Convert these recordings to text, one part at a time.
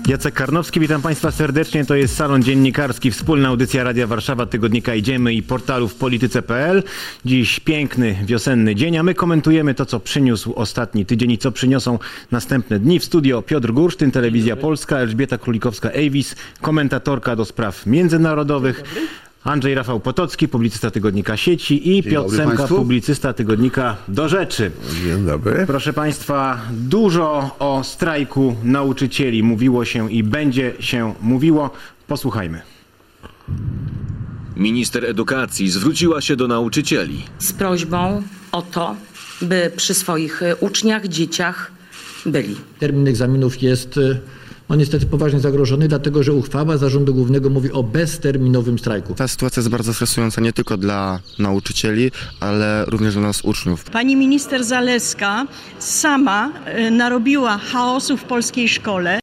Jacek Karnowski, witam Państwa serdecznie. To jest Salon Dziennikarski, wspólna audycja Radia Warszawa, tygodnika Idziemy i portalu w polityce.pl. Dziś piękny, wiosenny dzień, a my komentujemy to, co przyniósł ostatni tydzień i co przyniosą następne dni. W studio Piotr Gursztyn, Telewizja Polska, Elżbieta Królikowska-Ejwis, komentatorka do spraw międzynarodowych. Andrzej Rafał Potocki, publicysta tygodnika Sieci i Piotr Semka, publicysta tygodnika Do Rzeczy. Dzień dobry. Proszę Państwa, dużo o strajku nauczycieli mówiło się i będzie się mówiło. Posłuchajmy. Minister edukacji zwróciła się do nauczycieli Z prośbą o to, by przy swoich uczniach, dzieciach byli. Termin egzaminów jest niestety poważnie zagrożony, dlatego że uchwała Zarządu Głównego mówi o bezterminowym strajku. Ta sytuacja jest bardzo stresująca nie tylko dla nauczycieli, ale również dla nas uczniów. Pani minister Zalewska sama narobiła chaosu w polskiej szkole.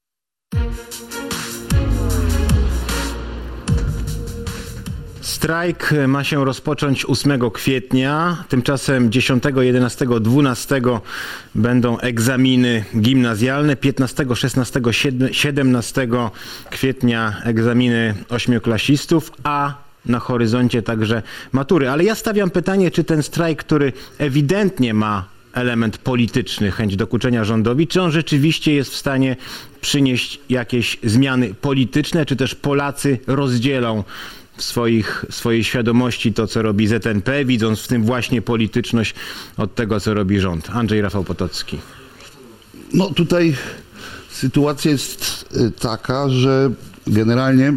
Strajk ma się rozpocząć 8 kwietnia, tymczasem 10, 11, 12 będą egzaminy gimnazjalne, 15, 16, 17 kwietnia egzaminy ośmioklasistów, a na horyzoncie także matury. Ale ja stawiam pytanie, czy ten strajk, który ewidentnie ma element polityczny, chęć dokuczenia rządowi, czy on rzeczywiście jest w stanie przynieść jakieś zmiany polityczne, czy też Polacy rozdzielą w swojej świadomości to, co robi ZNP, widząc w tym właśnie polityczność od tego, co robi rząd. Andrzej Rafał Potocki. No tutaj sytuacja jest taka, że generalnie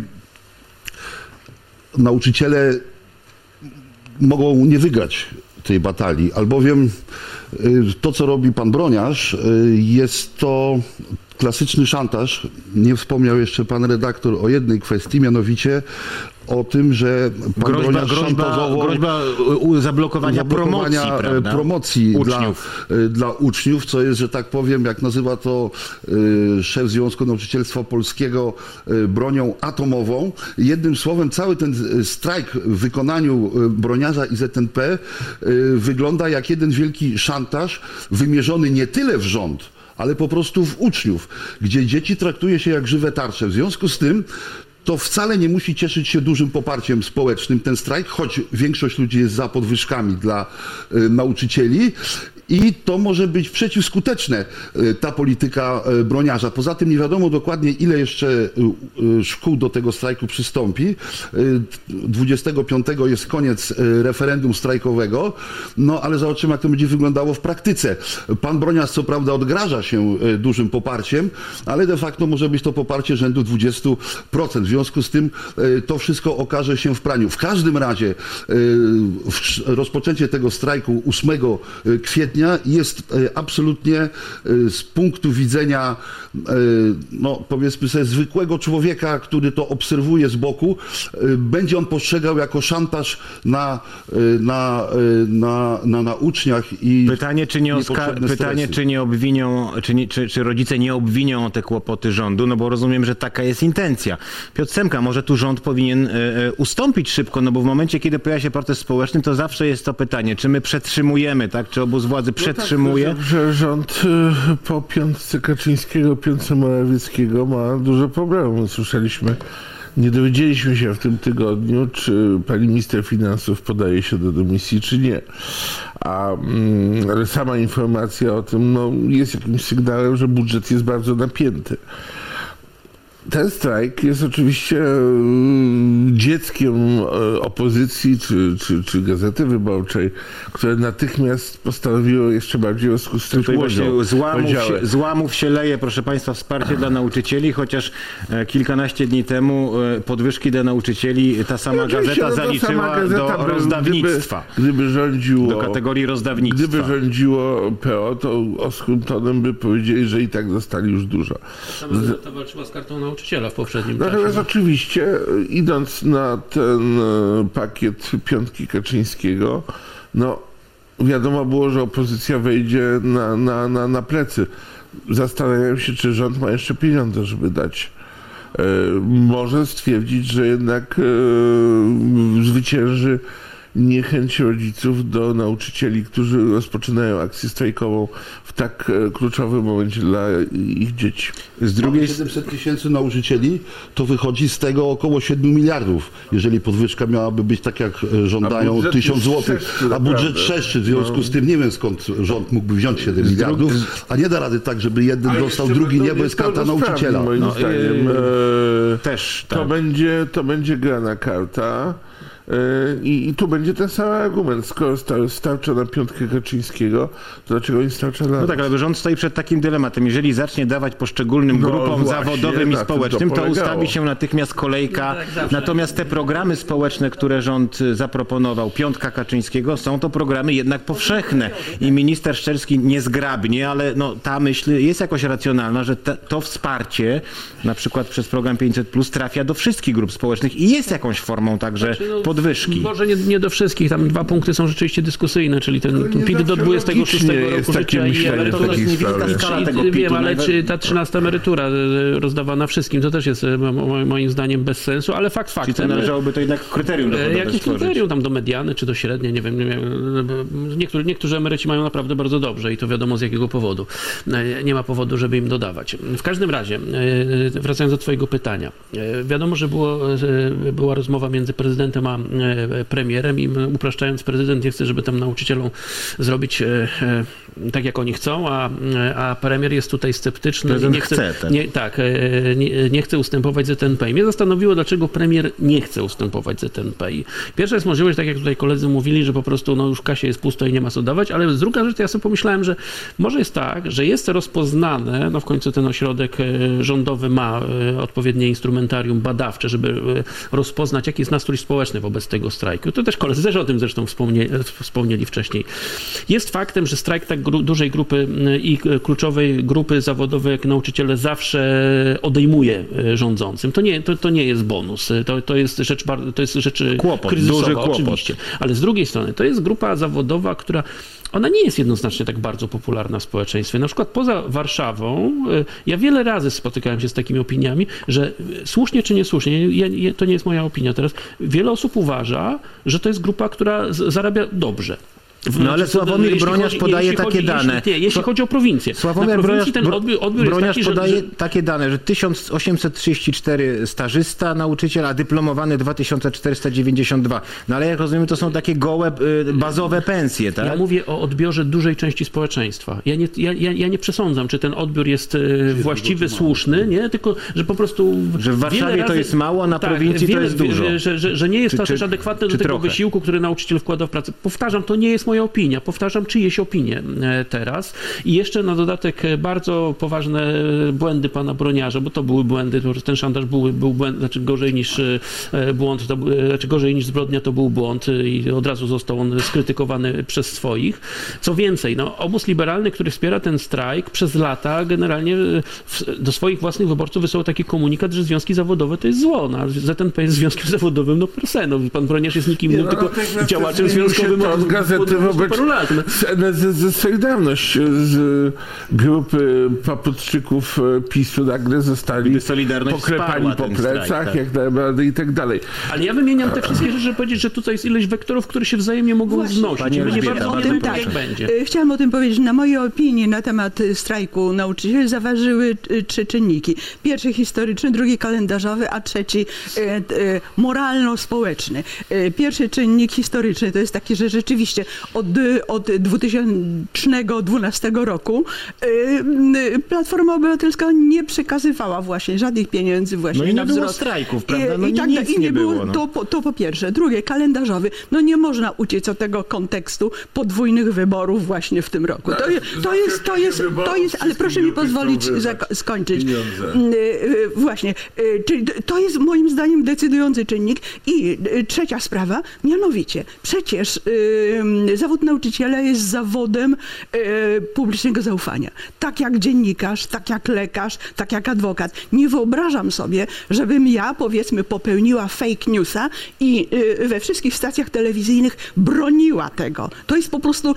nauczyciele mogą nie wygrać tej batalii, albowiem to, co robi pan Broniarz, jest to klasyczny szantaż. Nie wspomniał jeszcze pan redaktor o jednej kwestii, mianowicie o tym, że pan Broniarz szantażował groźba zablokowania promocji dla uczniów, co jest, że tak powiem, jak nazywa to szef Związku Nauczycielstwa Polskiego, bronią atomową. Jednym słowem, cały ten strajk w wykonaniu Broniarza i ZNP wygląda jak jeden wielki szantaż wymierzony nie tyle w rząd, ale po prostu w uczniów, gdzie dzieci traktuje się jak żywe tarcze. W związku z tym to wcale nie musi cieszyć się dużym poparciem społecznym ten strajk, choć większość ludzi jest za podwyżkami dla nauczycieli. I to może być przeciwskuteczne, ta polityka Broniarza. Poza tym nie wiadomo dokładnie, ile jeszcze szkół do tego strajku przystąpi. 25 jest koniec referendum strajkowego, no ale zobaczymy, jak to będzie wyglądało w praktyce. Pan Broniarz co prawda odgraża się dużym poparciem, ale de facto może być to poparcie rzędu 20%. W związku z tym to wszystko okaże się w praniu. W każdym razie rozpoczęcie tego strajku 8 kwietnia jest absolutnie z punktu widzenia, no powiedzmy sobie, zwykłego człowieka, który to obserwuje z boku, będzie on postrzegał jako szantaż na uczniach i czy rodzice nie obwinią o te kłopoty rządu, no bo rozumiem, że taka jest intencja. Piotr Semka, może tu rząd powinien ustąpić szybko, no bo w momencie, kiedy pojawia się protest społeczny, to zawsze jest to pytanie, czy my przetrzymujemy, tak, czy obóz władzy przetrzymuje? No tak, że rząd po piątce Kaczyńskiego, piątce Morawieckiego ma duże problemy. Słyszeliśmy, nie dowiedzieliśmy się w tym tygodniu, czy pani minister finansów podaje się do dymisji, czy nie. Ale sama informacja o tym jest jakimś sygnałem, że budżet jest bardzo napięty. Ten strajk jest oczywiście dzieckiem opozycji czy Gazety Wyborczej, które natychmiast postanowiło jeszcze bardziej rozkustrzyć łodzią. Z łamów się leje, proszę Państwa, wsparcie dla nauczycieli, chociaż kilkanaście dni temu podwyżki dla nauczycieli ta sama gazeta zaliczyła do rozdawnictwa. Do kategorii rozdawnictwa. Gdyby rządziło PO, to oschłym tonem by powiedzieli, że i tak dostali już dużo. Sama gazeta walczyła z kartą nauczyciela w poprzednim czasie. Natomiast oczywiście, idąc na ten pakiet piątki Kaczyńskiego, wiadomo było, że opozycja wejdzie na plecy. Zastanawiam się, czy rząd ma jeszcze pieniądze, żeby dać. Może stwierdzić, że jednak zwycięży niechęć rodziców do nauczycieli, którzy rozpoczynają akcję strajkową w tak kluczowym momencie dla ich dzieci. Z drugiej 700 tysięcy nauczycieli, to wychodzi z tego około 7 miliardów, jeżeli podwyżka miałaby być tak, jak żądają, 1000 zł, a budżet 6, w związku z tym nie wiem, skąd rząd mógłby wziąć 7 miliardów, a nie da rady tak, żeby jeden dostał, drugi nie, bo jest karta nauczyciela. Moim zdaniem też tak. To będzie gra na karta. I tu będzie ten sam argument. Skoro starcza na piątkę Kaczyńskiego, to dlaczego nie starcza na... No tak, ale rząd stoi przed takim dylematem. Jeżeli zacznie dawać poszczególnym grupom zawodowym i społecznym, to ustawi się natychmiast kolejka. Natomiast te programy społeczne, które rząd zaproponował, piątka Kaczyńskiego, są to programy jednak powszechne. I minister Szczerski niezgrabnie, ale no, ta myśl jest jakoś racjonalna, że to wsparcie, na przykład przez program 500+, trafia do wszystkich grup społecznych i jest jakąś formą także podwyżki. Może nie do wszystkich, tam 2 punkty są rzeczywiście dyskusyjne, czyli ten PIT do 26 roku życia i emerytura. Wiem, ale czy ta 13 emerytura rozdawana wszystkim, to też jest moim zdaniem bez sensu, ale fakt faktem. Czyli to należałoby to jednak kryterium dochodowe jakieś kryterium tam do mediany, czy do średniej, nie wiem. Niektórzy emeryci mają naprawdę bardzo dobrze i to wiadomo z jakiego powodu. Nie ma powodu, żeby im dodawać. W każdym razie, wracając do twojego pytania, wiadomo, że była rozmowa między prezydentem a premierem i upraszczając, prezydent nie chce, żeby tam nauczycielom zrobić tak, jak oni chcą, a premier jest tutaj sceptyczny i nie chce ustępować ZNP. Mnie zastanowiło, dlaczego premier nie chce ustępować ZNP. Pierwsza jest możliwość, tak jak tutaj koledzy mówili, że po prostu no, już w kasie jest pusto i nie ma co dawać, ale druga rzecz, ja sobie pomyślałem, że może jest tak, że jest rozpoznane, no w końcu ten ośrodek rządowy ma odpowiednie instrumentarium badawcze, żeby rozpoznać, jaki jest nastrój społeczny wobec tego strajku. To też koledzy też o tym zresztą wspomnieli wcześniej. Jest faktem, że strajk tak dużej grupy i kluczowej grupy zawodowej jak nauczyciele zawsze odejmuje rządzącym. To nie jest bonus. To jest rzecz kryzysowa, oczywiście. Ale z drugiej strony to jest grupa zawodowa, która ona nie jest jednoznacznie tak bardzo popularna w społeczeństwie. Na przykład poza Warszawą, ja wiele razy spotykałem się z takimi opiniami, że słusznie czy niesłusznie, to nie jest moja opinia teraz, wiele osób uważa, że to jest grupa, która zarabia dobrze. No ale Sławomir Broniarz podaje takie dane. Jeśli chodzi o prowincję. Sławomir Broniarz podaje takie dane, że 1834 stażysta, nauczyciel, a dyplomowany 2492. No ale jak rozumiem, to są takie gołe, bazowe pensje, tak? Ja mówię o odbiorze dużej części społeczeństwa. Ja nie przesądzam, czy ten odbiór jest właściwy, słuszny, nie? Tylko, że po prostu... Że w Warszawie to jest mało, a na prowincji to jest dużo. Że nie jest to też adekwatne do tego wysiłku, który nauczyciel wkłada w pracę. Powtarzam, to nie jest moja opinia. Powtarzam czyjeś opinie teraz. I jeszcze na dodatek bardzo poważne błędy pana Broniarza, bo to były błędy, ten szantaż był błęd, znaczy gorzej niż błąd, gorzej niż zbrodnia to był błąd i od razu został on skrytykowany przez swoich. Co więcej, no, obóz liberalny, który wspiera ten strajk przez lata generalnie do swoich własnych wyborców wysłał taki komunikat, że związki zawodowe to jest zło. No, ZNP jest związkiem zawodowym, no perseno. Pan Broniarz jest nikim innym, tylko działaczem związkowym od gazety paru lat. Z Solidarność z grupy papuczczyków PiS-u nagle zostali poklepani po plecach, tak, jak najbardziej i tak dalej. Ale ja wymieniam te wszystkie rzeczy, żeby powiedzieć, że tutaj jest ileś wektorów, które się wzajemnie mogą znosić. Nie bardzo o tym tak będzie. Chciałam o tym powiedzieć, że na moje opinie na temat strajku nauczycieli zaważyły 3 czynniki. Pierwszy historyczny, drugi kalendarzowy, a trzeci moralno-społeczny. Pierwszy czynnik historyczny to jest taki, że rzeczywiście od 2012 roku Platforma Obywatelska nie przekazywała właśnie żadnych pieniędzy właśnie no i na nie wzrost. było strajków, prawda? No I nie było. No. To po pierwsze. Drugie, kalendarzowy. No nie można uciec od tego kontekstu podwójnych wyborów właśnie w tym roku. To jest, ale proszę mi pozwolić skończyć. Właśnie. Czyli to jest moim zdaniem decydujący czynnik. I trzecia sprawa, mianowicie przecież zawód nauczyciela jest zawodem publicznego zaufania. Tak jak dziennikarz, tak jak lekarz, tak jak adwokat. Nie wyobrażam sobie, żebym ja, powiedzmy, popełniła fake newsa i we wszystkich stacjach telewizyjnych broniła tego. To jest po prostu,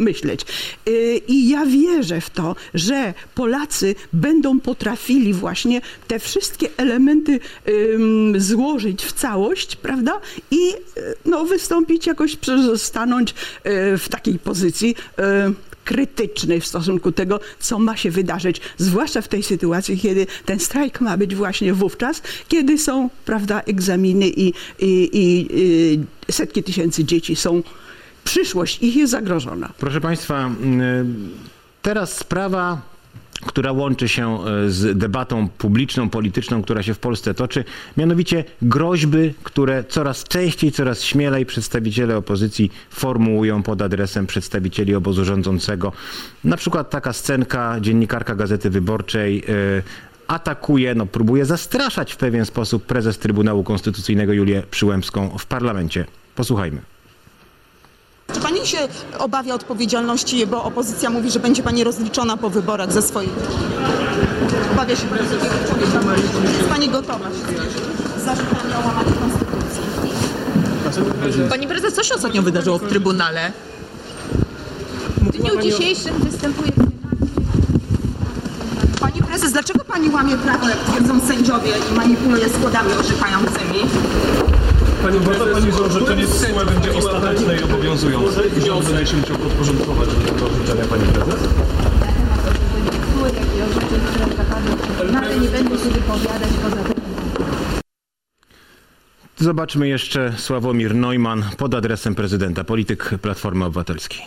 myśleć. I ja wierzę w to, że Polacy będą potrafili właśnie te wszystkie elementy złożyć w całość, prawda? I no, wystąpić jakoś, stanąć w takiej pozycji krytycznej w stosunku do tego, co ma się wydarzyć, zwłaszcza w tej sytuacji, kiedy ten strajk ma być właśnie wówczas, kiedy są, prawda, egzaminy i setki tysięcy dzieci są, przyszłość ich jest zagrożona. Proszę Państwa, teraz sprawa, która łączy się z debatą publiczną, polityczną, która się w Polsce toczy, mianowicie groźby, które coraz częściej, coraz śmielej przedstawiciele opozycji formułują pod adresem przedstawicieli obozu rządzącego. Na przykład taka scenka, dziennikarka Gazety Wyborczej atakuje, próbuje zastraszać w pewien sposób prezes Trybunału Konstytucyjnego Julię Przyłębską w parlamencie. Posłuchajmy. Czy pani się obawia odpowiedzialności, bo opozycja mówi, że będzie pani rozliczona po wyborach ze swoich... Obawia się pani takiej odpowiedzialności? Jest pani gotowa się zmierzyć z zarzutami o łamaniu konstytucji? Pani prezes, co się ostatnio wydarzyło w Trybunale? W dniu dzisiejszym występuje... Pani prezes, dlaczego pani łamie prawo, jak twierdzą sędziowie i manipuluje składami orzekającymi? Uważa pani, że orzeczenie SUE będzie ostateczne i obowiązujące? I rząd będzie się musiał podporządkować do tego orzeczenia, pani prezes? Ale nie będę się wypowiadać poza tym. Zobaczmy jeszcze Sławomir Neumann pod adresem prezydenta, polityk Platformy Obywatelskiej.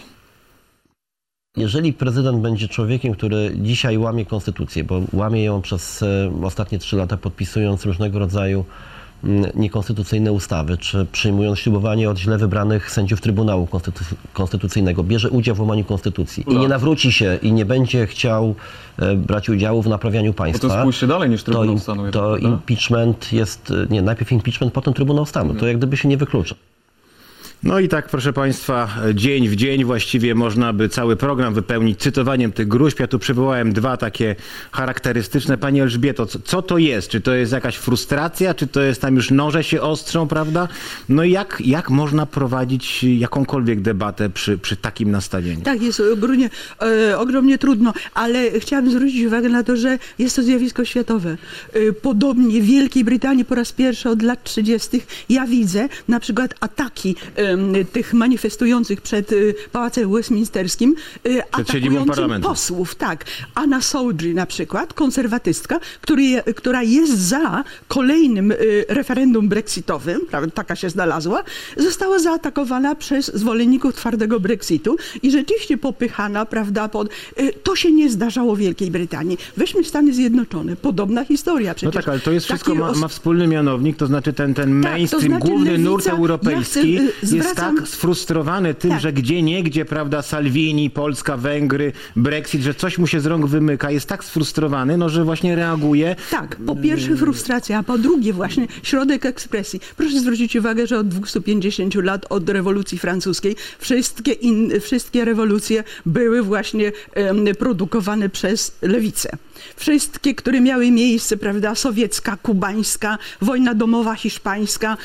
Jeżeli prezydent będzie człowiekiem, który dzisiaj łamie konstytucję, bo łamie ją przez ostatnie 3 lata, podpisując różnego rodzaju niekonstytucyjne ustawy, czy przyjmując ślubowanie od źle wybranych sędziów Trybunału Konstytucyjnego, bierze udział w łamaniu konstytucji i nie nawróci się i nie będzie chciał brać udziału w naprawianiu państwa, to spójrzcie dalej niż Trybunał Stanu. To impeachment jest, najpierw impeachment, potem Trybunał Stanu. To jak gdyby się nie wyklucza. No i tak, proszę Państwa, dzień w dzień właściwie można by cały program wypełnić cytowaniem tych gruźb. Ja tu przywołałem 2 takie charakterystyczne. Pani Elżbieto, co to jest? Czy to jest jakaś frustracja? Czy to jest tam już noże się ostrzą, prawda? No i jak można prowadzić jakąkolwiek debatę przy takim nastawieniu? Tak, jest ogromnie trudno, ale chciałabym zwrócić uwagę na to, że jest to zjawisko światowe. Podobnie w Wielkiej Brytanii po raz pierwszy od lat 30. ja widzę na przykład ataki tych manifestujących przed Pałacem Westminsterskim, atakującym posłów. Tak. Anna Sołdzi na przykład, konserwatystka, która jest za kolejnym referendum brexitowym, prawda, taka się znalazła, została zaatakowana przez zwolenników twardego Brexitu i rzeczywiście popychana, prawda, to się nie zdarzało w Wielkiej Brytanii. Weźmy Stany Zjednoczone. Podobna historia przecież. No tak, ale to jest wszystko ma wspólny mianownik, to znaczy ten mainstream, główny nurt europejski jest tak sfrustrowany tym, że gdzieniegdzie, prawda, Salvini, Polska, Węgry, Brexit, że coś mu się z rąk wymyka, jest tak sfrustrowany, że właśnie reaguje. Tak, po pierwsze frustracja, a po drugie właśnie środek ekspresji. Proszę zwrócić uwagę, że od 250 lat od rewolucji francuskiej wszystkie rewolucje były właśnie produkowane przez lewicę. Wszystkie, które miały miejsce, prawda, sowiecka, kubańska, wojna domowa hiszpańska,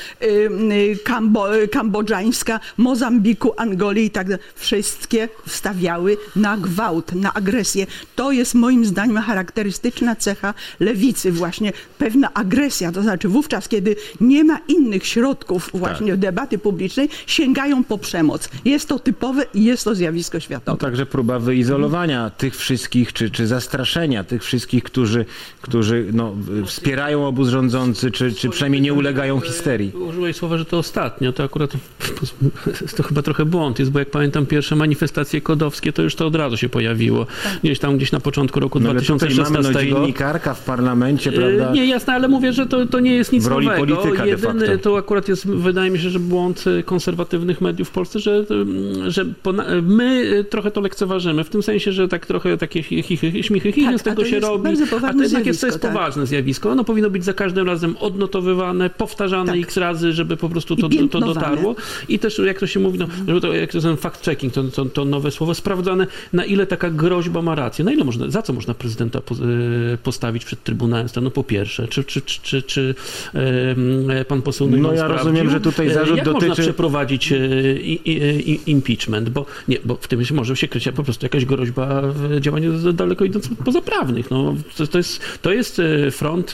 kambodżańska, Mozambiku, Angolii i tak dalej, wszystkie stawiały na gwałt, na agresję. To jest moim zdaniem charakterystyczna cecha lewicy, właśnie pewna agresja, to znaczy wówczas, kiedy nie ma innych środków właśnie debaty publicznej, sięgają po przemoc. Jest to typowe i jest to zjawisko światowe. No, także próba wyizolowania tych wszystkich, czy zastraszenia tych wszystkich, którzy wspierają obóz rządzący, czy przynajmniej nie ulegają histerii. Użyłeś słowa, że to ostatnio, to akurat to chyba trochę błąd jest, bo jak pamiętam pierwsze manifestacje kodowskie, to już to od razu się pojawiło. Gdzieś na początku roku 2016. Mamy dziennikarka w parlamencie, prawda? Nie, jasne, ale mówię, że to nie jest nic nowego. Polityka Jedyny to akurat jest, wydaje mi się, że błąd konserwatywnych mediów w Polsce, że my trochę to lekceważymy, w tym sensie, że tak trochę takie śmichy z tego się robi, a to jednak jest poważne zjawisko. Ono powinno być za każdym razem odnotowywane, powtarzane x razy, żeby po prostu to dotarło. i też, jak to się mówi, no, że to, jak to jest ten fact-checking, to nowe słowo, sprawdzane, na ile taka groźba ma rację, na ile za co można prezydenta postawić przed Trybunałem Stanu, po pierwsze, czy pan poseł No ja rozumiem, że tutaj zarzut jak dotyczy... można przeprowadzić impeachment, bo w tym może się kryć po prostu jakaś groźba działania daleko idących pozaprawnych. No, to jest front,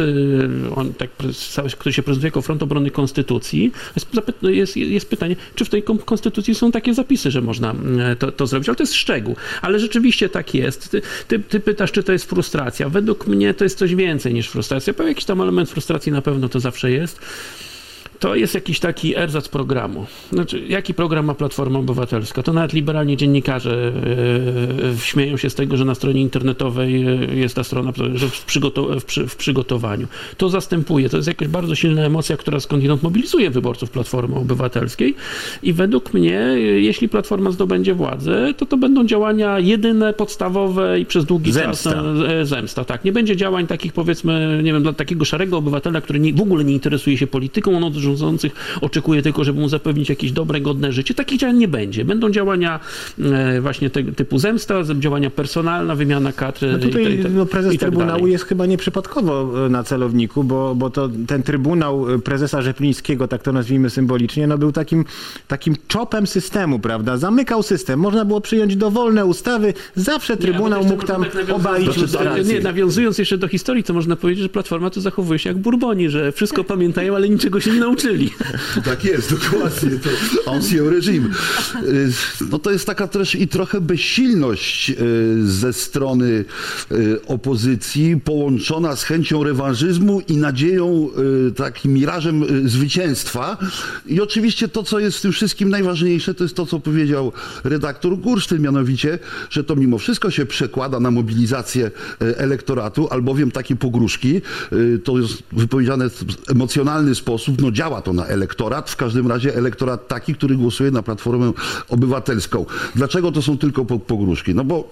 który się prezentuje jako front obrony konstytucji. Jest pytanie, czy w tej konstytucji są takie zapisy, że można to zrobić, ale to jest szczegół. Ale rzeczywiście tak jest. Ty pytasz, czy to jest frustracja. Według mnie to jest coś więcej niż frustracja. Pewien jakiś tam element frustracji na pewno to zawsze jest. To jest jakiś taki erzac programu. Znaczy, jaki program ma Platforma Obywatelska? To nawet liberalni dziennikarze śmieją się z tego, że na stronie internetowej jest ta strona, że w przygotowaniu. To zastępuje, to jest jakaś bardzo silna emocja, która skądinąd mobilizuje wyborców Platformy Obywatelskiej i według mnie, jeśli Platforma zdobędzie władzę, to będą działania jedyne, podstawowe i przez długi czas zemsta. Tak. Nie będzie działań takich, powiedzmy, nie wiem, dla takiego szarego obywatela, który w ogóle nie interesuje się polityką, on od rządzących oczekuje tylko, żeby mu zapewnić jakieś dobre, godne życie. Takich działań nie będzie. Będą działania właśnie typu zemsta, działania personalna, wymiana kadr. No tutaj prezes Trybunału jest chyba nieprzypadkowo na celowniku, bo to ten Trybunał prezesa Rzeplińskiego, tak to nazwijmy symbolicznie, no był takim czopem systemu, prawda? Zamykał system. Można było przyjąć dowolne ustawy. Zawsze Trybunał mógł tam obalić lustrację. Nie, nawiązując jeszcze do historii, to można powiedzieć, że Platforma to zachowuje się jak Bourboni, że wszystko pamiętają, ale niczego się nie nauczyli. Tak jest, dokładnie. To ancien régime. No to jest taka też i trochę bezsilność ze strony opozycji, połączona z chęcią rewanżyzmu i nadzieją, takim mirażem zwycięstwa. I oczywiście to, co jest w tym wszystkim najważniejsze, to jest to, co powiedział redaktor Gursztyn, mianowicie, że to mimo wszystko się przekłada na mobilizację elektoratu, albowiem takie pogróżki, to jest wypowiedziane w emocjonalny sposób, no działa to na elektorat, w każdym razie elektorat taki, który głosuje na Platformę Obywatelską. Dlaczego to są tylko pogróżki? No bo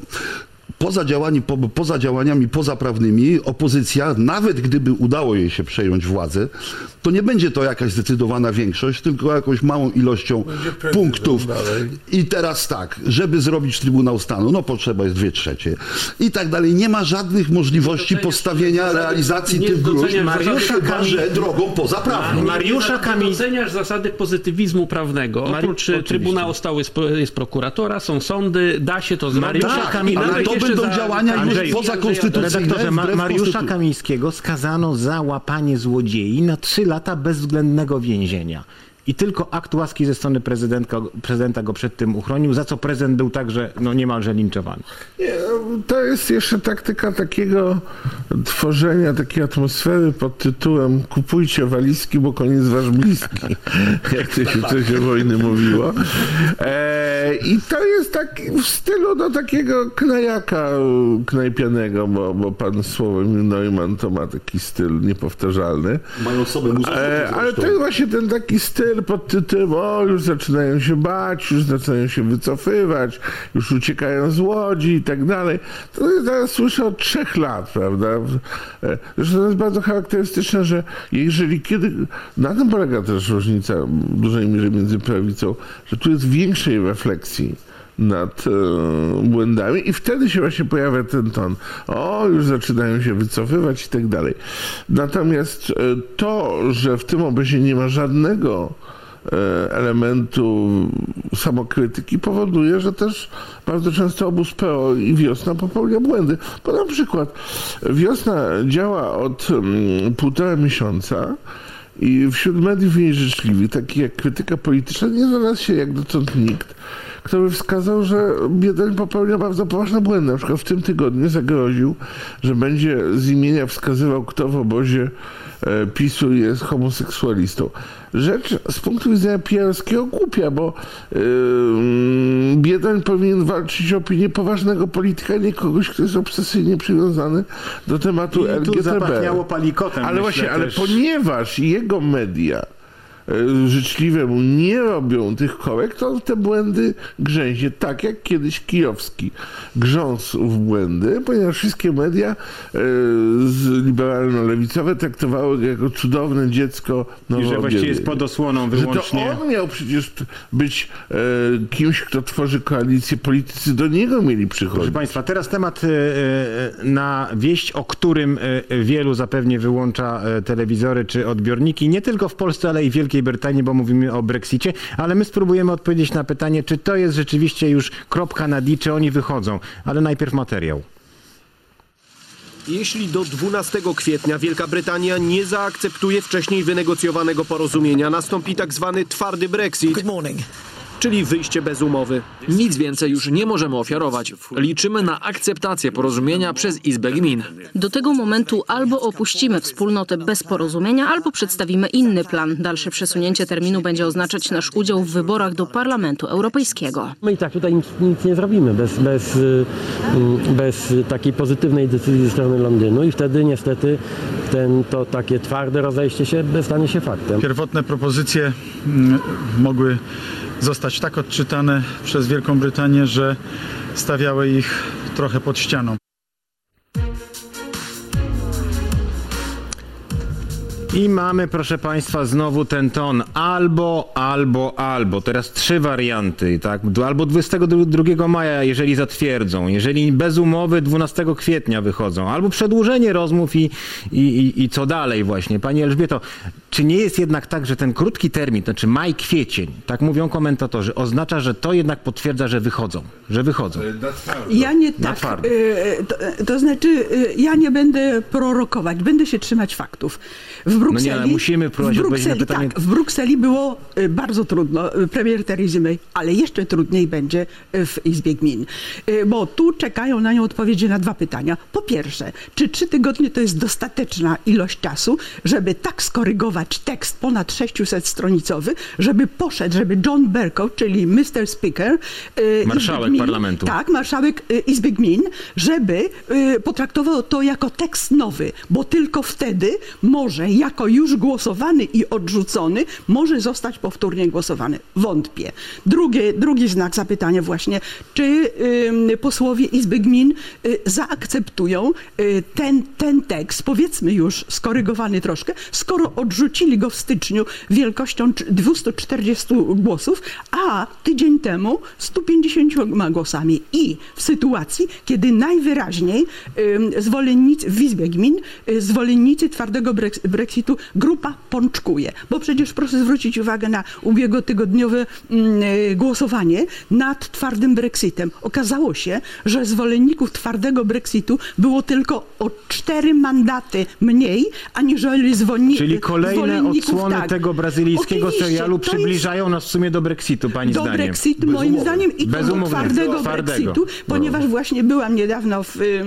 poza działaniami pozaprawnymi opozycja, nawet gdyby udało jej się przejąć władzę, to nie będzie to jakaś zdecydowana większość, tylko jakąś małą ilością punktów. I teraz tak, żeby zrobić Trybunał Stanu, no potrzeba jest 2/3. I tak dalej. Nie ma żadnych możliwości postawienia realizacji tych gruźb, chyba że drogą pozaprawną. Nie doceniasz zasady pozytywizmu prawnego. Oprócz Trybunału Stanu jest prokuratora, są sądy, da się to zrobić. Ale to będą działania już pozakonstytucyjne. Mariusza Kamińskiego skazano za łapanie złodziei na 3 lata bezwzględnego więzienia. I tylko akt łaski ze strony prezydenta go przed tym uchronił, za co prezydent był także niemalże linczowany. Nie, to jest jeszcze taktyka takiego tworzenia takiej atmosfery pod tytułem kupujcie walizki, bo koniec wasz bliski. Jak to się wcześniej wojny mówiło. I to jest tak w stylu do takiego knajaka knajpianego, bo pan Sławomir Neumann to ma taki styl niepowtarzalny. Mają sobie ale to jest właśnie ten taki styl pod tytułem, już zaczynają się bać, już zaczynają się wycofywać, już uciekają z Łodzi i tak dalej. To ja teraz słyszę od 3 lat, prawda? Zresztą to jest bardzo charakterystyczne, że jeżeli na tym polega też różnica w dużej mierze między prawicą, że tu jest większej refleksji nad błędami i wtedy się właśnie pojawia ten ton. Już zaczynają się wycofywać i tak dalej. Natomiast to, że w tym obozie nie ma żadnego elementu samokrytyki powoduje, że też bardzo często obóz PO i Wiosna popełnia błędy. Podam przykład. Wiosna działa od 1,5 miesiąca i wśród mediów jej życzliwych, takich jak Krytyka Polityczna, nie znalazł się jak dotąd nikt, kto by wskazał, że Biedroń popełnia bardzo poważne błędy. Na przykład w tym tygodniu zagroził, że będzie z imienia wskazywał, kto w obozie PiS-u jest homoseksualistą. Rzecz z punktu widzenia PR-owskiego głupia, bo Biedroń powinien walczyć o opinię poważnego polityka, nie kogoś, kto jest obsesyjnie przywiązany do tematu LGTB. Tu zapachniało palikotem. Ale właśnie, ale ponieważ jego media życzliwemu nie robią tych korekt, to te błędy grzęzie, tak jak kiedyś Kijowski grząsł w błędy, ponieważ wszystkie media liberalno-lewicowe traktowały go jako cudowne dziecko I że właściwie jest pod osłoną wyłącznie. Że to on miał przecież być kimś, kto tworzy koalicję, politycy do niego mieli przychodzić. Proszę Państwa, teraz temat na wieść, o którym wielu zapewnie wyłącza telewizory czy odbiorniki, nie tylko w Polsce, ale i w Wielkiej Brytanii, bo mówimy o Brexicie, ale my spróbujemy odpowiedzieć na pytanie, czy to jest rzeczywiście już kropka nad i, czy oni wychodzą. Ale najpierw materiał. Jeśli do 12 kwietnia Wielka Brytania nie zaakceptuje wcześniej wynegocjowanego porozumienia, nastąpi tak zwany twardy Brexit, czyli wyjście bez umowy. Nic więcej już nie możemy ofiarować. Liczymy na akceptację porozumienia przez Izbę Gmin. Do tego momentu albo opuścimy wspólnotę bez porozumienia, albo przedstawimy inny plan. Dalsze przesunięcie terminu będzie oznaczać nasz udział w wyborach do Parlamentu Europejskiego. My i tak tutaj nic nie zrobimy bez takiej pozytywnej decyzji ze strony Londynu i wtedy niestety to takie twarde rozejście się stanie się faktem. Pierwotne propozycje mogły zostać tak odczytane przez Wielką Brytanię, że stawiały ich trochę pod ścianą. I mamy, proszę Państwa, znowu ten ton albo. Teraz 3 warianty, tak? Albo 22 maja, jeżeli zatwierdzą, jeżeli bez umowy 12 kwietnia wychodzą, albo przedłużenie rozmów i co dalej właśnie. Pani Elżbieto, czy nie jest jednak tak, że ten krótki termin, to znaczy maj, kwiecień, tak mówią komentatorzy, oznacza, że to jednak potwierdza, że wychodzą? Ja nie tak. To znaczy, ja nie będę prorokować, będę się trzymać faktów. W Brukseli, ale musimy próbować odpowiedzieć na pytanie. Tak, w Brukseli było bardzo trudno, premier Theresa May, ale jeszcze trudniej będzie w Izbie Gmin. Bo tu czekają na nią odpowiedzi na 2 pytania. Po pierwsze, czy 3 tygodnie to jest dostateczna ilość czasu, żeby tak skorygować tekst ponad 600-stronicowy, żeby John Bercow, czyli Mr. Speaker, marszałek Gmin, parlamentu. Tak, marszałek Izby Gmin, żeby potraktował to jako tekst nowy, bo tylko wtedy może jako już głosowany i odrzucony może zostać powtórnie głosowany. Wątpię. Drugi znak zapytania właśnie, czy posłowie Izby Gmin zaakceptują ten tekst, powiedzmy już skorygowany troszkę, skoro odrzucili go w styczniu wielkością 240 głosów, a tydzień temu 150 głosami i w sytuacji, kiedy najwyraźniej zwolennicy w Izbie Gmin, zwolennicy twardego Brexitu grupa pączkuje. Bo przecież proszę zwrócić uwagę na ubiegłotygodniowe głosowanie nad twardym Brexitem. Okazało się, że zwolenników twardego Brexitu było tylko o 4 mandaty mniej, aniżeli Czyli kolejne odsłony tego brazylijskiego serialu przybliżają nas w sumie do Brexitu, pani zdaniem? Do Brexitu, moim zdaniem, i do twardego Brexitu, ponieważ właśnie byłam niedawno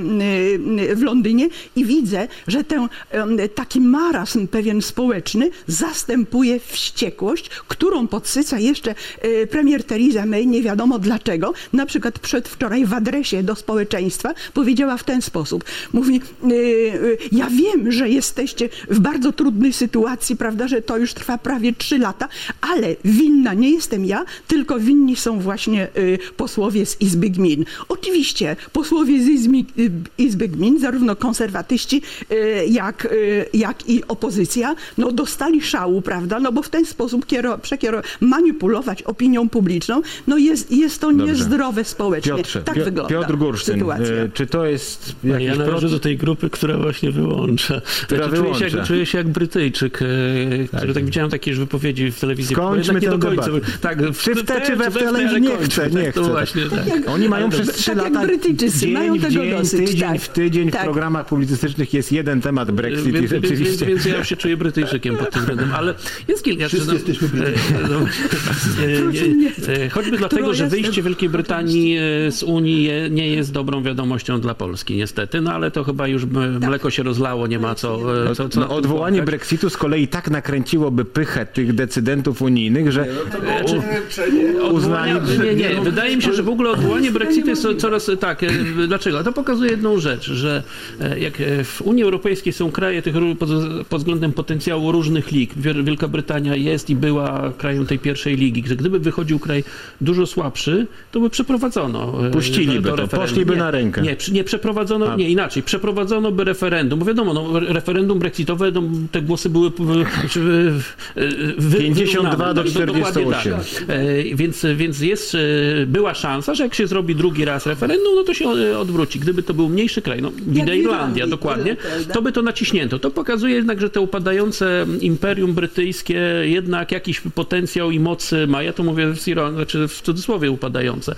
w Londynie i widzę, że taki marazm pewien społeczny zastępuje wściekłość, którą podsyca jeszcze premier Theresa May, nie wiadomo dlaczego. Na przykład przedwczoraj w adresie do społeczeństwa powiedziała w ten sposób. Mówi, ja wiem, że jesteście w bardzo trudnej sytuacji, prawda, że to już trwa prawie 3 lata, ale winna nie jestem ja, tylko winni są właśnie posłowie z Izby Gmin. Oczywiście posłowie z Izby Gmin, zarówno konserwatyści, jak i opozycja, no dostali szału, prawda, no bo w ten sposób manipulować opinią publiczną, no jest to niezdrowe społecznie. Piotrze, tak wygląda Piotr Gursztyn, sytuacja. Czy to jest ja należę do tej grupy, która właśnie wyłącza. Czuję się jak Brytyjczyk, który tak widziałem takie już wypowiedzi w telewizji. Skończmy tę debatę. Tak, czy w te, czy we w te, ale nie chcę. Właśnie, tak. Oni mają przez 3 lata Brytyjczycy mają tego dosyć. Tydzień w tydzień w programach publicystycznych jest jeden temat Brexit i rzeczywiście. Więc ja już się czuję Brytyjczykiem pod tym względem, ale jest kilka... Wszyscy jesteśmy Choćby dlatego, że wyjście Wielkiej Brytanii z Unii nie jest dobrą wiadomością dla Polski, niestety, no ale to chyba już mleko się rozlało, nie ma co odwołanie Brexitu z kolei kolei tak nakręciłoby pychę tych decydentów unijnych, że uznali... Nie. Wydaje mi się, że w ogóle odwołanie Brexitu jest coraz... Tak, dlaczego? To pokazuje jedną rzecz, że jak w Unii Europejskiej są kraje tych pod względem potencjału różnych lig. Wielka Brytania jest i była krajem tej pierwszej ligi, że gdyby wychodził kraj dużo słabszy, to by przeprowadzono puściliby to, poszliby na rękę. Nie przeprowadzono, nie inaczej, przeprowadzono by referendum, bo wiadomo, no, referendum brexitowe, no, te głosy były 52 do 48. Tak. Więc była szansa, że jak się zrobi drugi raz referendum, no to się odwróci. Gdyby to był mniejszy kraj, no widać Irlandia, dokładnie, to by to naciśnięto. To pokazuje jednak, że te upadające imperium brytyjskie jednak jakiś potencjał i moc ma. Ja to mówię znaczy w cudzysłowie upadające,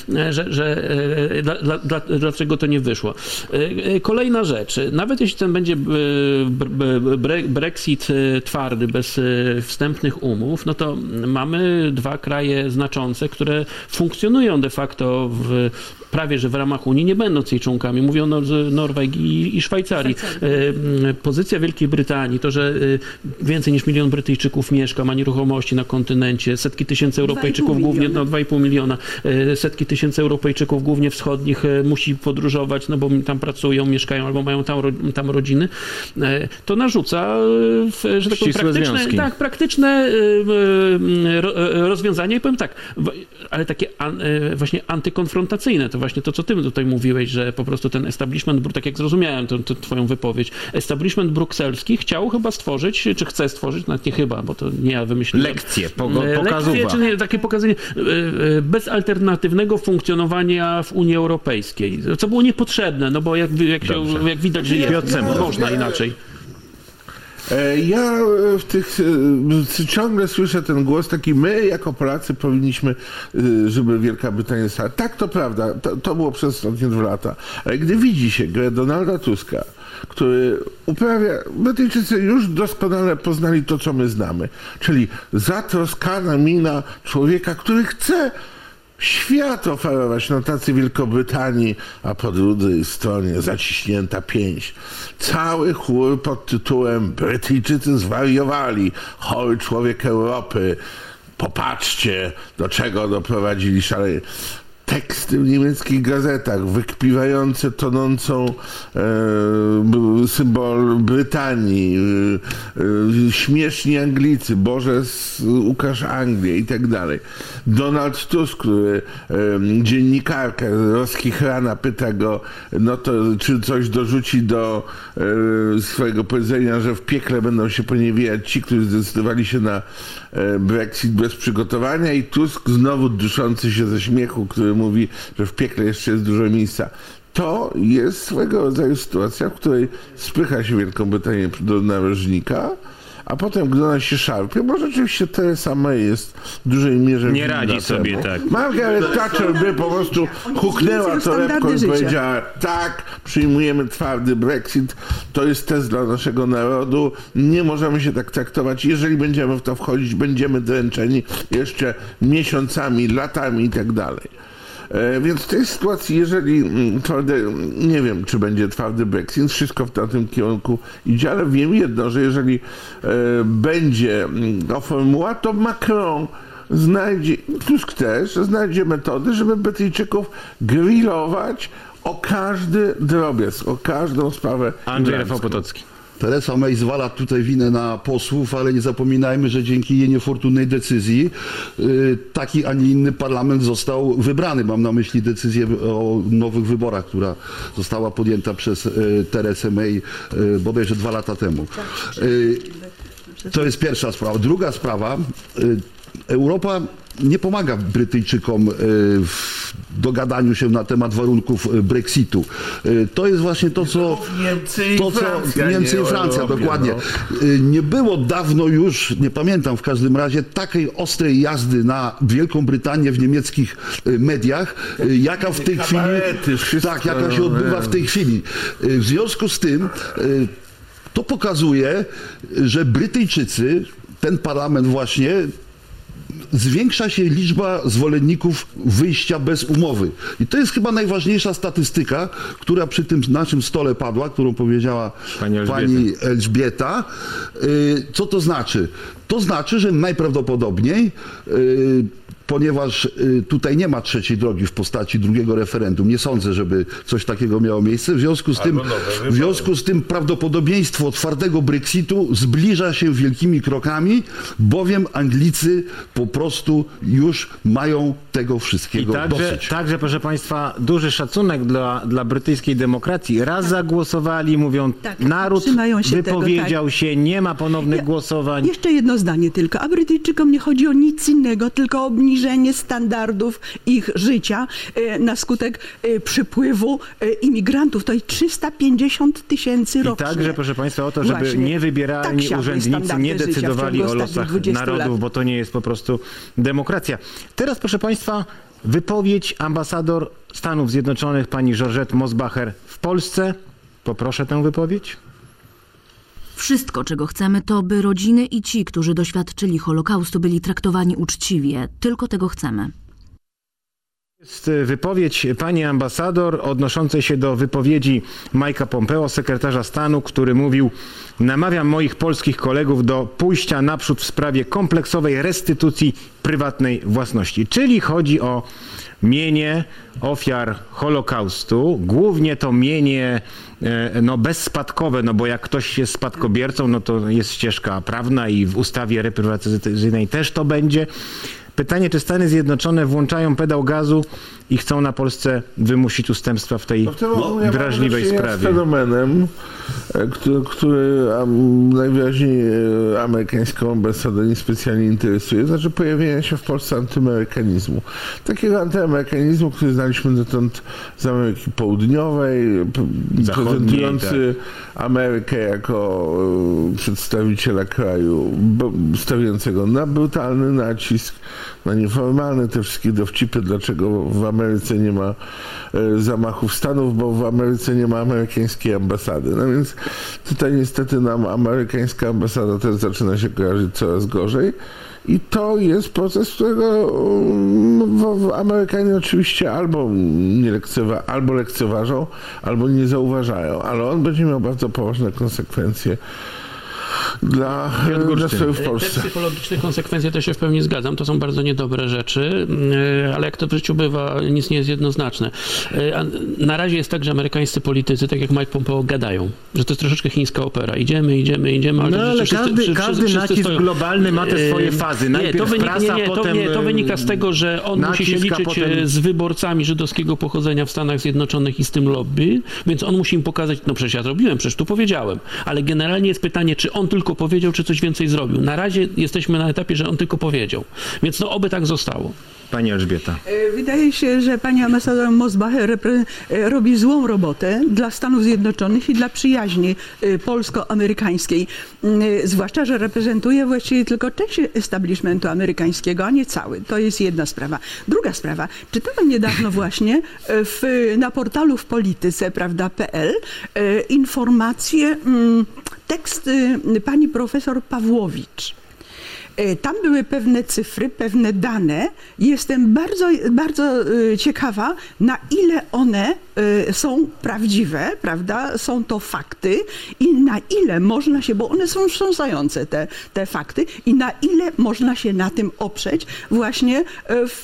dlaczego to nie wyszło. Kolejna rzecz. Nawet jeśli ten będzie Brexit twardy, bez wstępnych umów, no to mamy dwa kraje znaczące, które funkcjonują de facto prawie że w ramach Unii, nie będąc jej członkami. Mówią Norwegii i Szwajcarii. Pozycja Wielkiej Brytanii, to, że więcej niż 1 milion Brytyjczyków mieszka, ma nieruchomości na kontynencie, setki tysięcy Europejczyków, głównie 2,5 miliona, setki tysięcy Europejczyków, głównie wschodnich, musi podróżować, no bo tam pracują, mieszkają albo mają tam rodziny, to narzuca, że tak powiem, praktyczne rozwiązania i powiem tak, ale takie właśnie antykonfrontacyjne, to właśnie to, co ty tutaj mówiłeś, że po prostu ten establishment, tak jak zrozumiałem tę twoją wypowiedź, establishment brukselski chciał chyba stworzyć, czy chce stworzyć, nawet nie chyba, bo to nie ja wymyśliłem. Lekcje, pokazuwa. Czy nie, takie pokazanie bezalternatywnego funkcjonowania w Unii Europejskiej, co było niepotrzebne, no bo jak widać, że można inaczej. Ja ciągle słyszę ten głos taki, my jako Polacy powinniśmy, żeby Wielka Brytania stała. Tak, to prawda, to było przez ostatnie 2 lata. Ale gdy widzi się grę Donalda Tuska, który uprawia, Brytyjczycy już doskonale poznali to, co my znamy, czyli zatroskana mina człowieka, który chce świat oferować na tacy Wielkobrytanii, a po drugiej stronie zaciśnięta pięść. Cały chór pod tytułem Brytyjczycy zwariowali, chory człowiek Europy, popatrzcie, do czego doprowadzili szaleje. Teksty w niemieckich gazetach wykpiwające tonącą symbol Brytanii, śmieszni Anglicy, Boże, ukaż Anglię i tak dalej. Donald Tusk, który dziennikarka rozchichrana pyta go, no to czy coś dorzuci do swojego powiedzenia, że w piekle będą się poniewijać ci, którzy zdecydowali się na Brexit bez przygotowania, i Tusk znowu duszący się ze śmiechu, który mówi, że w piekle jeszcze jest dużo miejsca. To jest swego rodzaju sytuacja, w której spycha się Wielką Brytanię do narożnika, a potem, gdy ona się szarpie, bo rzeczywiście Theresa May jest w dużej mierze... Nie radzi sobie, tak. Margaret Thatcher by po prostu huknęła torebką i powiedziała, tak, przyjmujemy twardy Brexit, to jest test dla naszego narodu, nie możemy się tak traktować, jeżeli będziemy w to wchodzić, będziemy dręczeni jeszcze miesiącami, latami i tak dalej. Więc w tej sytuacji, jeżeli nie wiem, czy będzie twardy Brexit, wszystko na tym kierunku idzie, ale wiem jedno, że jeżeli będzie formuła, to Macron znajdzie, Tusk też, znajdzie metody, żeby Brytyjczyków grillować o każdy drobiazg, o każdą sprawę. Andrzej Rafał Potocki. Theresa May zwala tutaj winę na posłów, ale nie zapominajmy, że dzięki jej niefortunnej decyzji taki, a nie inny parlament został wybrany. Mam na myśli decyzję o nowych wyborach, która została podjęta przez Theresę May bodajże 2 lata temu. To jest pierwsza sprawa. Druga sprawa, Europa nie pomaga Brytyjczykom w dogadaniu się na temat warunków Brexitu. To jest właśnie to, co Niemcy i Francja, dokładnie. Nie było dawno już, nie pamiętam w każdym razie, takiej ostrej jazdy na Wielką Brytanię w niemieckich mediach, jaka w tej chwili, jaka się odbywa w tej chwili. W związku z tym to pokazuje, że Brytyjczycy, ten parlament właśnie, zwiększa się liczba zwolenników wyjścia bez umowy. I to jest chyba najważniejsza statystyka, która przy tym naszym stole padła, którą powiedziała pani Elżbieta. Co to znaczy? To znaczy, że najprawdopodobniej ponieważ tutaj nie ma trzeciej drogi w postaci drugiego referendum. Nie sądzę, żeby coś takiego miało miejsce. W związku z tym prawdopodobieństwo twardego Brexitu zbliża się wielkimi krokami, bowiem Anglicy po prostu już mają tego wszystkiego dosyć. Także, proszę Państwa, duży szacunek dla brytyjskiej demokracji. Raz zagłosowali, mówią, naród wypowiedział się, nie ma ponownych głosowań. Jeszcze jedno zdanie tylko. A Brytyjczykom nie chodzi o nic innego, tylko o obniżenie standardów ich życia na skutek przypływu imigrantów. To jest 350 000 rocznie. I także, proszę Państwa, o to, żeby niewybieralni urzędnicy nie decydowali o losach narodów, bo to nie jest po prostu demokracja. Teraz, proszę Państwa, wypowiedź ambasador Stanów Zjednoczonych pani Georgette Mosbacher w Polsce. Poproszę tę wypowiedź. Wszystko, czego chcemy, to by rodziny i ci, którzy doświadczyli Holokaustu, byli traktowani uczciwie. Tylko tego chcemy. Jest wypowiedź pani ambasador odnoszącej się do wypowiedzi Mike'a Pompeo, sekretarza stanu, który mówił: namawiam moich polskich kolegów do pójścia naprzód w sprawie kompleksowej restytucji prywatnej własności. Czyli chodzi o mienie ofiar Holokaustu, głównie to mienie bezspadkowe, bo jak ktoś jest spadkobiercą, to jest ścieżka prawna i w ustawie reprywatyzacyjnej też to będzie. Pytanie, czy Stany Zjednoczone włączają pedał gazu i chcą na Polsce wymusić ustępstwa w tej drażliwej sprawie? Z fenomenem, który najwyraźniej amerykańską ambasadę niespecjalnie interesuje, znaczy pojawienia się w Polsce antyamerykanizmu. Takiego antyamerykanizmu, który znaliśmy dotąd z Ameryki Południowej, prezentujący Amerykę jako przedstawiciela kraju stawiającego na brutalny nacisk, na nieformalne te wszystkie dowcipy, dlaczego w Ameryce nie ma zamachów stanów, bo w Ameryce nie ma amerykańskiej ambasady. No więc tutaj niestety nam amerykańska ambasada też zaczyna się kojarzyć coraz gorzej. I to jest proces, którego Amerykanie oczywiście albo lekceważą, albo nie zauważają, ale on będzie miał bardzo poważne konsekwencje dla strojów w Polsce. Te psychologiczne konsekwencje to się w pełni zgadzam. To są bardzo niedobre rzeczy, ale jak to w życiu bywa, nic nie jest jednoznaczne. Na razie jest tak, że amerykańscy politycy, tak jak Mike Pompeo, gadają, że to jest troszeczkę chińska opera. Idziemy, ale każdy nacisk globalny ma te swoje fazy. Najpierw prasa, potem to wynika z tego, że on musi się liczyć z wyborcami żydowskiego pochodzenia w Stanach Zjednoczonych i z tym lobby, więc on musi im pokazać, przecież ja zrobiłem, przecież tu powiedziałem. Ale generalnie jest pytanie, czy on tylko powiedział, czy coś więcej zrobił. Na razie jesteśmy na etapie, że on tylko powiedział. Więc oby tak zostało. Pani Elżbieta. Wydaje się, że pani ambasador Mosbacher robi złą robotę dla Stanów Zjednoczonych i dla przyjaźni polsko-amerykańskiej. Zwłaszcza, że reprezentuje właściwie tylko część establishmentu amerykańskiego, a nie cały. To jest jedna sprawa. Druga sprawa. Czytałam niedawno właśnie na portalu w polityce, .pl informacje, tekst pani profesor Pawłowicz. Tam były pewne cyfry, pewne dane. Jestem bardzo ciekawa, na ile one są prawdziwe, prawda? Są to fakty i na ile można się, bo one są wstrząsające, te fakty, i na ile można się na tym oprzeć właśnie w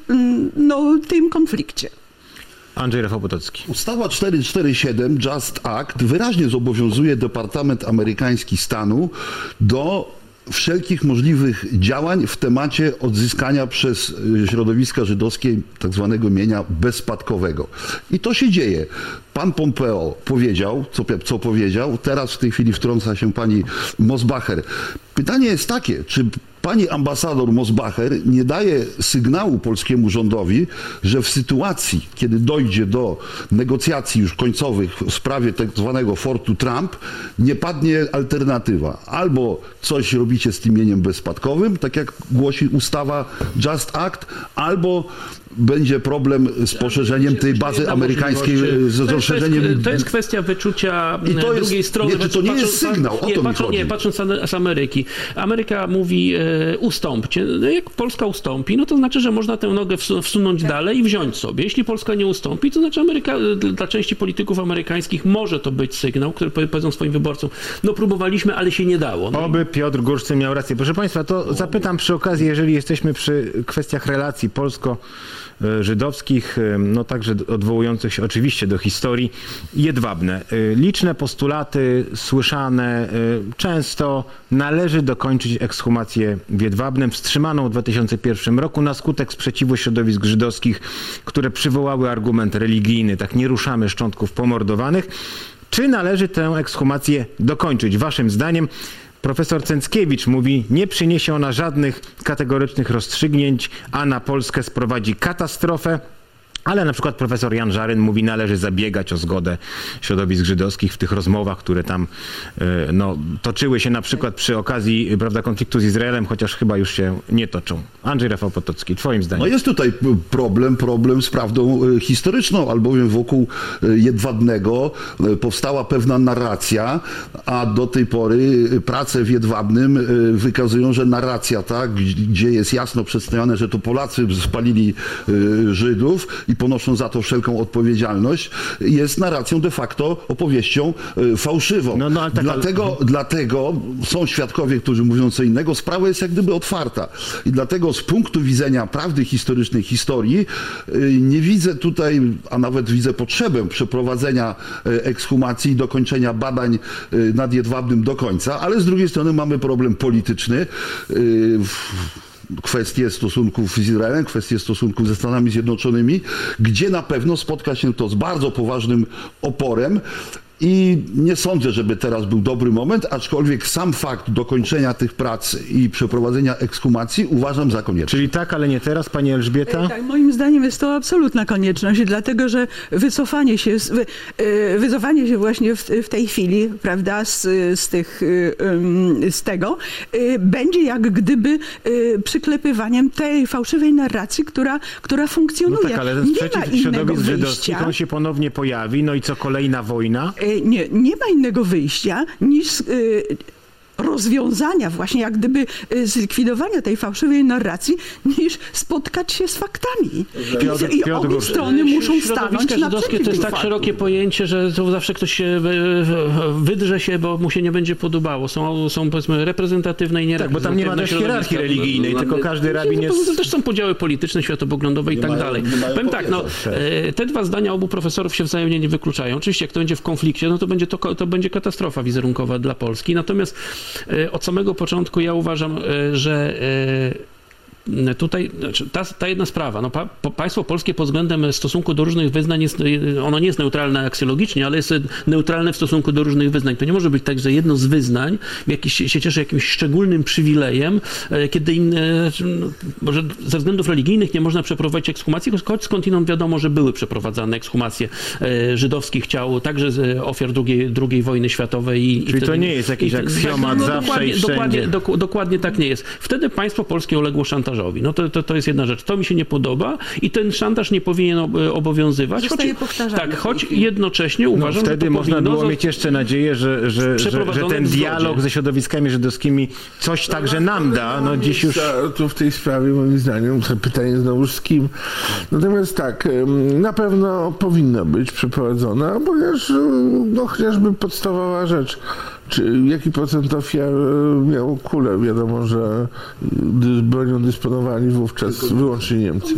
tym konflikcie. Andrzej Rafał Potocki. Ustawa 447 Just Act wyraźnie zobowiązuje Departament Amerykański Stanu do wszelkich możliwych działań w temacie odzyskania przez środowiska żydowskie tak zwanego mienia bezspadkowego. I to się dzieje. Pan Pompeo powiedział, co powiedział, teraz w tej chwili wtrąca się pani Mosbacher. Pytanie jest takie, czy pani ambasador Mosbacher nie daje sygnału polskiemu rządowi, że w sytuacji, kiedy dojdzie do negocjacji już końcowych w sprawie tak zwanego fortu Trump, nie padnie alternatywa. Albo coś robicie z tym mieniem bezspadkowym, tak jak głosi ustawa Just Act, albo będzie problem z poszerzeniem tej bazy amerykańskiej, z rozszerzeniem... To jest kwestia wyczucia drugiej strony. Nie, czy to nie jest sygnał? O to mi chodzi. Nie, patrząc z Ameryki. Ameryka mówi ustąpcie. No jak Polska ustąpi, no to znaczy, że można tę nogę wsunąć dalej i wziąć sobie. Jeśli Polska nie ustąpi, to znaczy dla części polityków amerykańskich może to być sygnał, który powiedzą swoim wyborcom, no próbowaliśmy, ale się nie dało. No. Oby Piotr Górszcy miał rację. Proszę Państwa, to zapytam przy okazji, jeżeli jesteśmy przy kwestiach relacji polsko-żydowskich, no także odwołujących się oczywiście do historii, jedwabne. Liczne postulaty słyszane często: należy dokończyć ekshumację w Jedwabnem, wstrzymaną w 2001 roku na skutek sprzeciwu środowisk żydowskich, które przywołały argument religijny, tak, nie ruszamy szczątków pomordowanych. Czy należy tę ekshumację dokończyć? Waszym zdaniem profesor Cęckiewicz mówi, nie przyniesie ona żadnych kategorycznych rozstrzygnięć, a na Polskę sprowadzi katastrofę. Ale na przykład profesor Jan Żaryn mówi, należy zabiegać o zgodę środowisk żydowskich w tych rozmowach, które tam toczyły się na przykład przy okazji, prawda, konfliktu z Izraelem, chociaż chyba już się nie toczą. Andrzej Rafał Potocki, twoim zdaniem. No jest tutaj problem z prawdą historyczną, albowiem wokół Jedwabnego powstała pewna narracja, a do tej pory prace w Jedwabnym wykazują, że narracja ta, gdzie jest jasno przedstawione, że to Polacy spalili Żydów i ponoszą za to wszelką odpowiedzialność, jest narracją de facto opowieścią fałszywą. Dlatego są świadkowie, którzy mówią co innego. Sprawa jest jak gdyby otwarta. I dlatego z punktu widzenia prawdy historycznej historii nie widzę tutaj, a nawet widzę potrzebę przeprowadzenia ekshumacji i dokończenia badań nad Jedwabnym do końca, ale z drugiej strony mamy problem polityczny, kwestie stosunków z Izraelem, kwestie stosunków ze Stanami Zjednoczonymi, gdzie na pewno spotka się to z bardzo poważnym oporem. I nie sądzę, żeby teraz był dobry moment, aczkolwiek sam fakt dokończenia tych prac i przeprowadzenia ekshumacji uważam za konieczny. Czyli tak, ale nie teraz, pani Elżbieta? Tak, moim zdaniem jest to absolutna konieczność, dlatego że wycofanie się właśnie w tej chwili, prawda, z tego będzie jak gdyby przyklepywaniem tej fałszywej narracji, która funkcjonuje. No tak, ale ten sprzeciw środowisk żydowskich, on się ponownie pojawi, no i co, kolejna wojna? Nie ma innego wyjścia niż rozwiązania właśnie jak gdyby zlikwidowania tej fałszywej narracji, niż spotkać się z faktami. I obie strony muszą stanąć żydowskie to jest tak szerokie pojęcie, że to zawsze ktoś się wydrze się, bo mu się nie będzie podobało. Są powiedzmy reprezentatywne i niereprezentatywne. Tak, bo tam nie ma też hierarchii religijnej, tylko każdy rabin jest... To też są podziały polityczne, światopoglądowe i tak dalej. Powiem tak, te dwa zdania obu profesorów się wzajemnie nie wykluczają. Oczywiście jak to będzie w konflikcie, no to będzie katastrofa wizerunkowa dla Polski. Natomiast od samego początku ja uważam, że tutaj ta jedna sprawa, no, państwo polskie pod względem stosunku do różnych wyznań ono nie jest neutralne aksjologicznie, ale jest neutralne w stosunku do różnych wyznań. To nie może być tak, że jedno z wyznań się cieszy jakimś szczególnym przywilejem, kiedy inne, może ze względów religijnych nie można przeprowadzić ekshumacji, choć skądinąd wiadomo, że były przeprowadzane ekshumacje żydowskich ciał, także ofiar II wojny światowej. Czyli to nie jest jakiś aksjomat zawsze i wszędzie. Dokładnie tak nie jest. Wtedy państwo polskie uległo szantażowi. No to jest jedna rzecz. To mi się nie podoba i ten szantaż nie powinien obowiązywać. Choć jednocześnie uważam, że wtedy można było mieć jeszcze nadzieję, że ten dialog ze środowiskami żydowskimi coś także nam da. No dziś już... Tu w tej sprawie moim zdaniem pytanie znowu z kim. Natomiast tak, na pewno powinna być przeprowadzona, ponieważ chociażby podstawowa rzecz. Jaki procent ofiar miał kulę? Wiadomo, że bronią dysponowali wówczas wyłącznie Niemcy.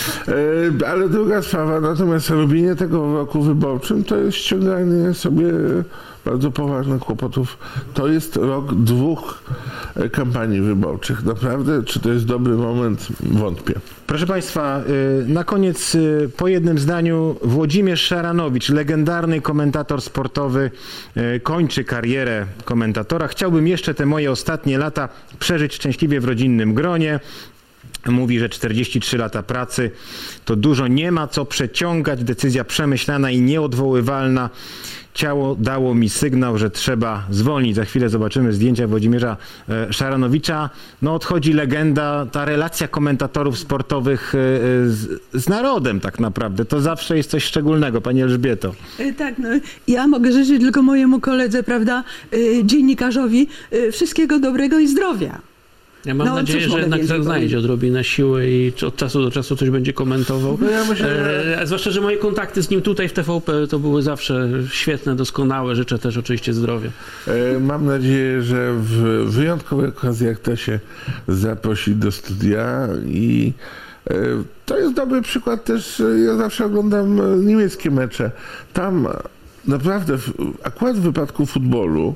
Ale druga sprawa, natomiast robienie tego w roku wyborczym to jest ściąganie sobie bardzo poważnych kłopotów. To jest rok 2 kampanii wyborczych. Naprawdę, czy to jest dobry moment? Wątpię. Proszę Państwa, na koniec po jednym zdaniu Włodzimierz Szaranowicz, legendarny komentator sportowy, kończy karierę komentatora. Chciałbym jeszcze te moje ostatnie lata przeżyć szczęśliwie w rodzinnym gronie. Mówi, że 43 lata pracy to dużo, nie ma co przeciągać, decyzja przemyślana i nieodwoływalna. Ciało dało mi sygnał, że trzeba zwolnić. Za chwilę zobaczymy zdjęcia Włodzimierza Szaranowicza. No odchodzi legenda, ta relacja komentatorów sportowych z narodem tak naprawdę. To zawsze jest coś szczególnego, Pani Elżbieto. Tak, no, ja mogę życzyć tylko mojemu koledze, prawda, dziennikarzowi wszystkiego dobrego i zdrowia. Ja mam nadzieję, że jednak znajdzie odrobinę siły i od czasu do czasu coś będzie komentował. No ja myślę, zwłaszcza, że moje kontakty z nim tutaj w TVP to były zawsze świetne, doskonałe. Życzę też oczywiście zdrowia. Mam nadzieję, że w wyjątkowych okazjach to się zaprosi do studia i to jest dobry przykład też. Ja zawsze oglądam niemieckie mecze. Tam naprawdę, akurat w wypadku futbolu,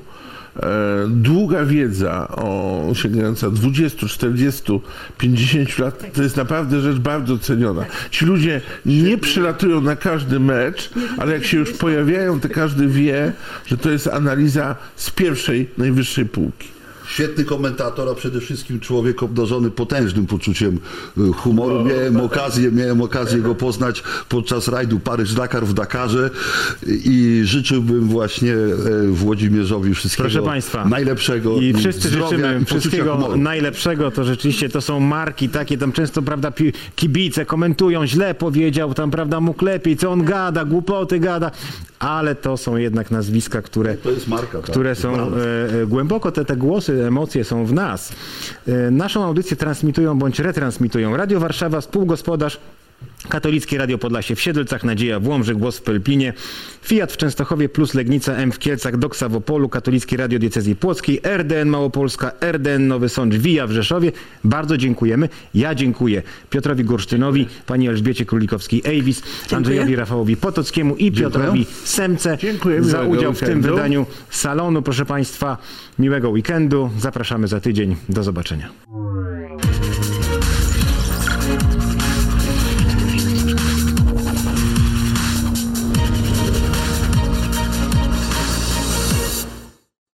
długa wiedza sięgająca 20, 40, 50 lat to jest naprawdę rzecz bardzo ceniona. Ci ludzie nie przylatują na każdy mecz, ale jak się już pojawiają, to każdy wie, że to jest analiza z pierwszej, najwyższej półki. Świetny komentator, a przede wszystkim człowiek obdarzony potężnym poczuciem humoru. Miałem okazję go poznać podczas rajdu Paryż-Dakar w Dakarze i życzyłbym właśnie Włodzimierzowi wszystkiego najlepszego. I wszyscy zdrowia, życzymy i wszystkiego humoru. najlepszego. To rzeczywiście to są marki takie, tam często, prawda, kibice komentują, źle powiedział, tam, prawda, mógł lepiej, co on gada, głupoty gada, ale to są jednak nazwiska, które, to jest marka, które są głęboko, te głosy, emocje są w nas. Naszą audycję transmitują bądź retransmitują Radio Warszawa, współgospodarz Katolickie Radio Podlasie w Siedlcach, Nadzieja w Łomży, Głos w Pelpinie, Fiat w Częstochowie, Plus Legnica, M w Kielcach, Doksa w Opolu, Katolickie Radio Diecezji Płockiej, RDN Małopolska, RDN Nowy Sącz, Wija w Rzeszowie. Bardzo dziękujemy. Ja dziękuję Piotrowi Gursztynowi, pani Elżbiecie Królikowskiej-Ejwis, Andrzejowi Rafałowi Potockiemu i Piotrowi Semce za udział w tym wydaniu Salonu. Proszę Państwa, miłego weekendu. Zapraszamy za tydzień. Do zobaczenia.